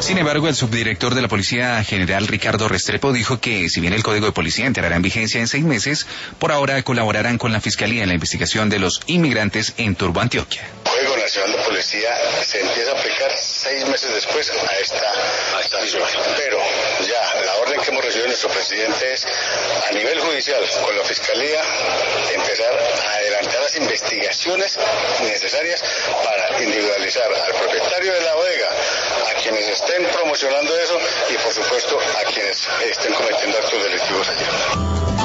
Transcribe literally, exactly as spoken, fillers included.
Sin embargo, el subdirector de la Policía General, Ricardo Restrepo, dijo que si bien el Código de Policía entrará en vigencia en seis meses, por ahora colaborarán con la Fiscalía en la investigación de los inmigrantes en Turbo, Antioquia. El Código Nacional de Policía se empieza a aplicar seis meses después a esta sanción. Pero ya la orden que hemos recibido de nuestro presidente es, a nivel judicial, con la Fiscalía, empezar a adelantar las investigaciones necesarias para individualizar al propietario de la bodega, a quienes estén promocionando eso y por supuesto a quienes estén cometiendo actos delictivos allí.